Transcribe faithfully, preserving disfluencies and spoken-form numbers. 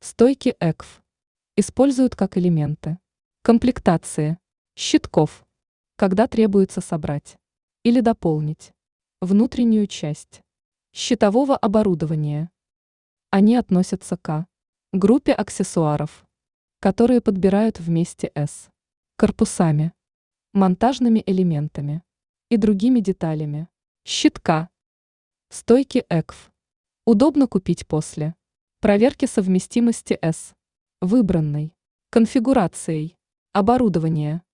Стойки и кей эф используют как элементы комплектации щитков, когда требуется собрать или дополнить внутреннюю часть щитового оборудования. Они относятся к группе аксессуаров, которые подбирают вместе с корпусами, монтажными элементами и другими деталями щитка. Стойки и кей эф удобно купить после проверки совместимости с выбранной конфигурацией оборудования.